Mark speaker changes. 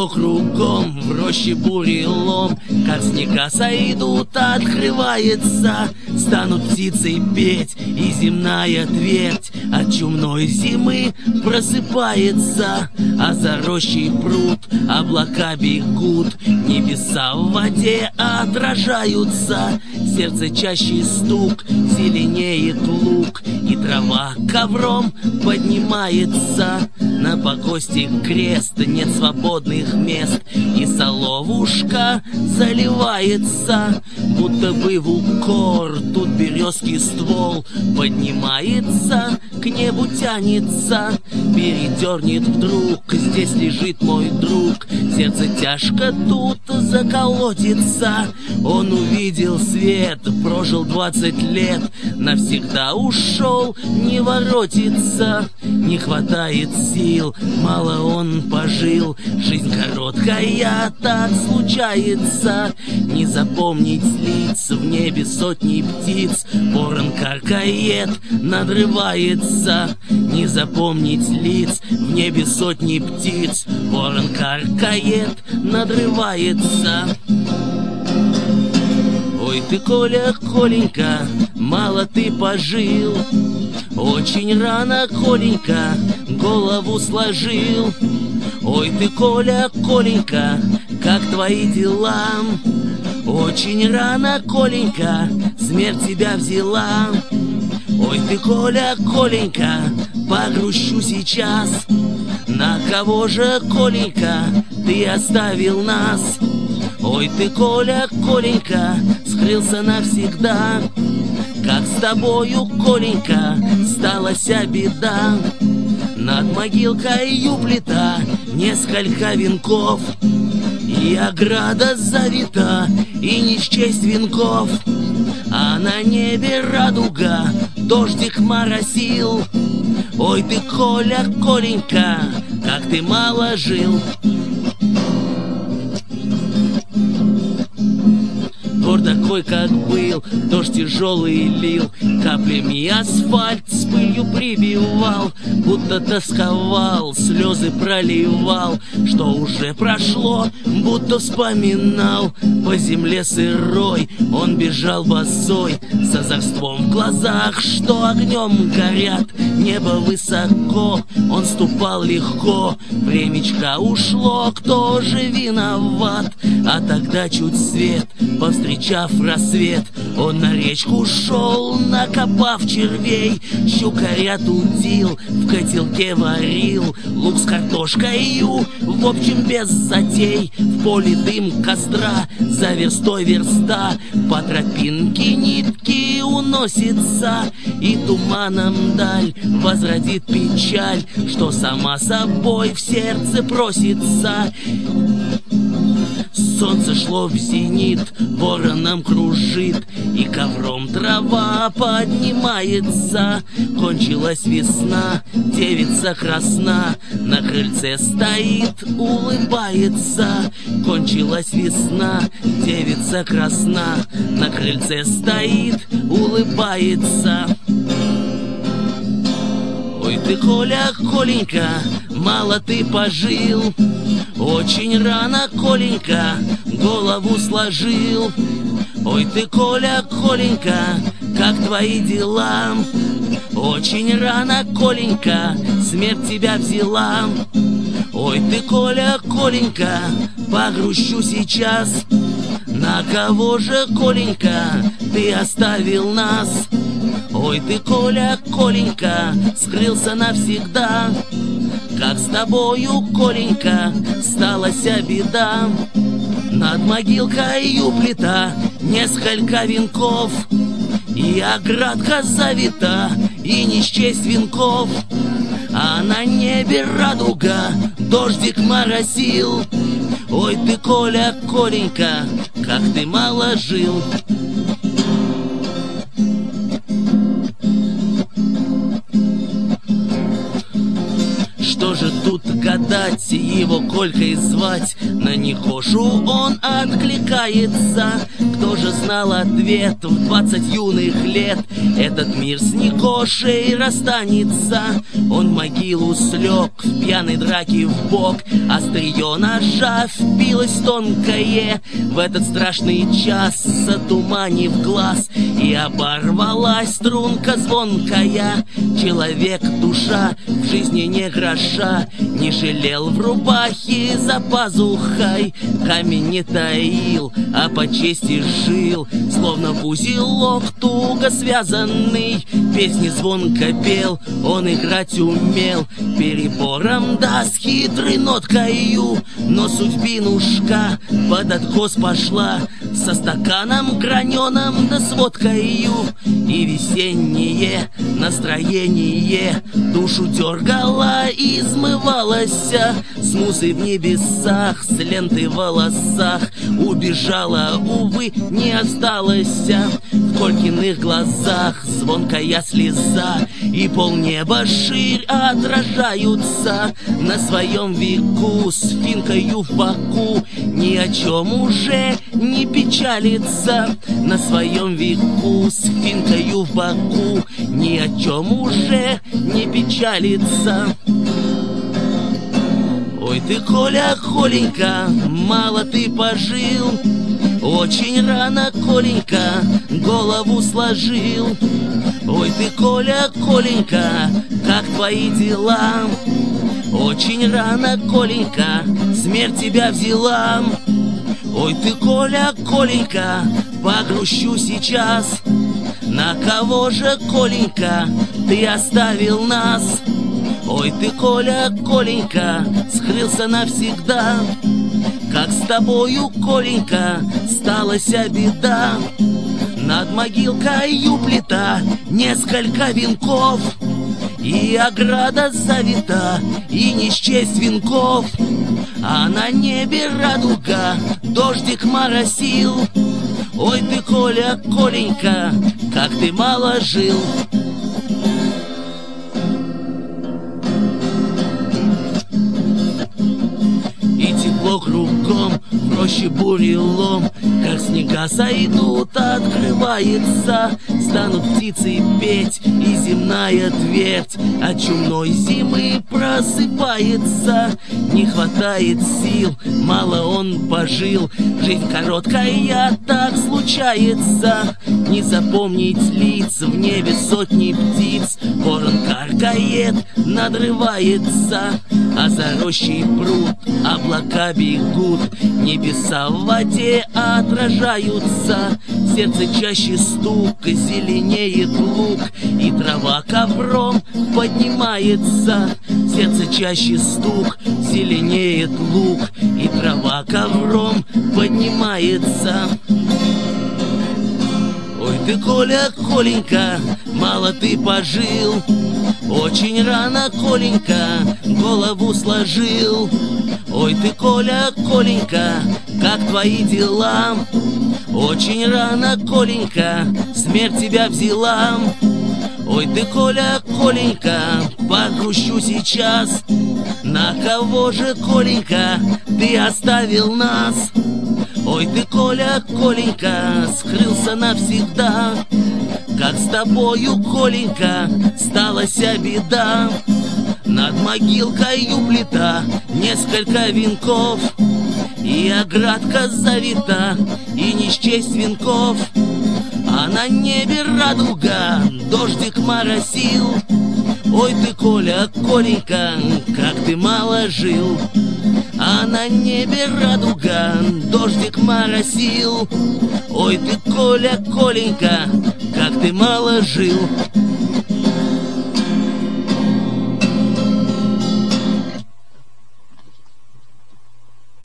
Speaker 1: Темно кругом, в роще бурелом, как снега сойдут, открывается. Станут птицей петь, и земная твердь от чумной зимы просыпается. А за рощей пруд облака бегут, небеса в воде отражаются. Сердце чаще стук, зеленеет луг, и трава ковром поднимается. На покосте крест, нет свободных мест, и соловушка заливается. Будто бы в укор, тут березкий ствол поднимается, к небу тянется. Передернет вдруг, здесь лежит мой друг. Сердце тяжко тут заколотится. Он увидел свет, прожил 20 лет, навсегда ушел, не воротится. Не хватает сил, мало он пожил. Жизнь короткая, так случается. Не запомнить лиц, в небе сотни птиц. Ворон каркает, надрывается. Не запомнить лиц, в небе сотни птиц. Ворон каркает, надрывается. Ой ты, Коля, Коленька, мало ты пожил. Очень рано, Коленька, голову сложил. Ой ты, Коля, Коленька, как твои дела? Очень рано, Коленька, смерть тебя взяла. Ой ты, Коля, Коленька, погрущу сейчас. На кого же, Коленька, ты оставил нас? Ой ты, Коля, Коленька, скрылся навсегда. Как с тобою, Коленька, сталася беда. Над могилкою плита, несколько венков, и ограда завита, и не счесть венков. А на небе радуга, дождик моросил. Ой ты, Коля, Коленька, как ты мало жил. Двор такой, как был, дождь тяжелый лил, каплями асфальт с пылью прибивал. Будто тосковал, слезы проливал, что уже прошло, будто вспоминал. По земле сырой он бежал босой, с озорством в глазах, что огнем горят. Небо высоко, он ступал легко, времечко ушло, кто же виноват? А тогда чуть свет, повстречав рассвет, он на речку шел, накопав червей. Щукаря тудил, в котелке варил, лук с картошкою, в общем без затей. В поле дым костра, за верстой верста, по тропинке нитки уносится, и туманом даль возродит печаль, что сама собой в сердце просится. Солнце шло в зенит, вороном кружит, и ковром трава поднимается. Кончилась весна, девица красна, на крыльце стоит, улыбается. Кончилась весна, девица красна, на крыльце стоит, улыбается. Ой ты, Коля, Коленька, мало ты пожил. Очень рано, Коленька, голову сложил. Ой ты, Коля, Коленька, как твои дела? Очень рано, Коленька, смерть тебя взяла. Ой ты, Коля, Коленька, погрущу сейчас. На кого же, Коленька, ты оставил нас? Ой ты, Коля, Коленька, скрылся навсегда. Как с тобою, Коленька, сталася беда. Над могилкою плита, несколько венков, и оградка завита, и не счесть венков. А на небе радуга, дождик моросил. Ой ты, Коля, Коленька, как ты мало жил. Что же тут гадать, его Колькой звать? На Никошу он откликается. тоже знал ответ в 20 юных лет. Этот мир с Никошей расстанется. Он в могилу слег, в пьяной драке в бок. Острие ножа впилось тонкое в этот страшный час, затуманив глаз. И оборвалась струнка звонкая. Человек, душа, в жизни не гроша, не жалел в рубахе за пазухой. Камень не таил, а по чести жил, словно в узелок туго связанный. Песни звонко пел, он играть умел, перебором да с хитрой ноткою. Но судьбинушка под откос пошла, со стаканом граненым да с водкою. И весеннее настроение душу дергала и измывалась. С музой в небесах, с лентой в волосах убежала, увы, не осталась. В Колькиных глазах звонкая слеза, и полнеба ширь отражаются. На своем веку с финкою в боку ни о чем уже не печалится. На своем веку с финкою в боку ни о чем уже не печалится. Ой ты, Коля, Коленька, мало ты пожил, очень рано, Коленька, голову сложил. Ой ты, Коля, Коленька, как твои дела? Очень рано, Коленька, смерть тебя взяла. Ой ты, Коля, Коленька, погрущу сейчас. На кого же, Коленька, ты оставил нас? Ой ты, Коля, Коленька, скрылся навсегда. Как с тобою, Коленька, сталася беда. Над могилкою плита, несколько венков, и ограда завита, и не счесть венков. А на небе радуга, дождик моросил. Ой ты, Коля, Коленька, как ты мало жил. Кругом в роще бурелом, как снега сойдут, открывается. Станут птицы петь, и земная твердь от чумной зимы просыпается. Не хватает сил, мало он пожил, жизнь короткая, так случается. Не запомнить лиц, в небе сотни птиц, ворон каркает, надрывается. А за рощей пруд, облака бегут, небеса в воде отражаются. Сердце чаще стук, зеленеет луг, и трава ковром поднимается. Сердце чаще стук, зеленеет луг, и трава ковром поднимается. Ой ты, Коля, Коленька, мало ты пожил, очень рано, Коленька, голову сложил. Ой ты, Коля, Коленька, как твои дела? Очень рано, Коленька, смерть тебя взяла. Ой ты, Коля, Коленька, погрущу сейчас. На кого же, Коленька, ты оставил нас? Ой ты, Коля, Коленька, скрылся навсегда. Как с тобою, Коленька, сталася беда. Над могилкою плита, несколько венков, и оградка завита, и не счесть венков. А на небе радуга, дождик моросил. Ой ты, Коля, Коленька, как ты мало жил. А на небе радуга, дождик моросил. Ой ты, Коля, Коленька, как ты мало жил.